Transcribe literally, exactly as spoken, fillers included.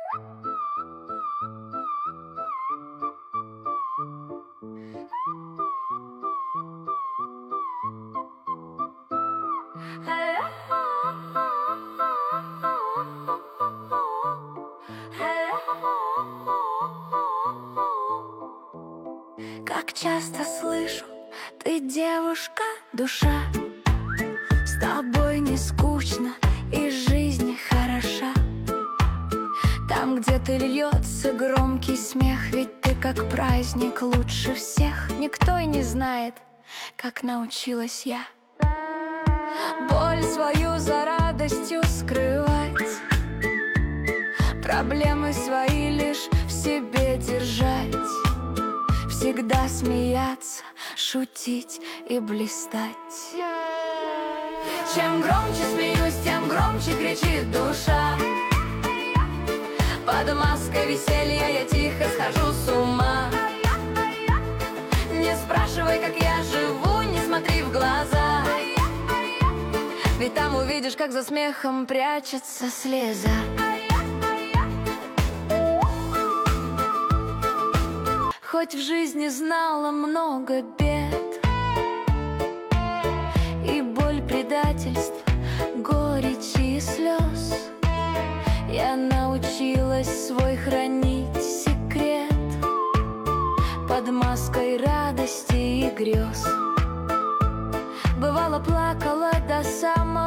Как часто слышу, ты девушка, душа, с тобой не скучно и жизнь хороша. Там где-то льется громкий смех, ведь ты как праздник лучше всех. Никто и не знает, как научилась я боль свою за радостью скрывать, проблемы свои лишь в себе держать, всегда смеяться, шутить и блистать. Чем громче смеюсь, тем громче кричит душа. Под маской веселья я тихо схожу с ума. Не спрашивай, как я живу, не смотри в глаза, ведь там увидишь, как за смехом прячется слеза. Хоть в жизни знала много бед и боль, предательств, горечи и слез, я научилась свой хранить секрет под маской радости и грез. Бывало, плакала до самого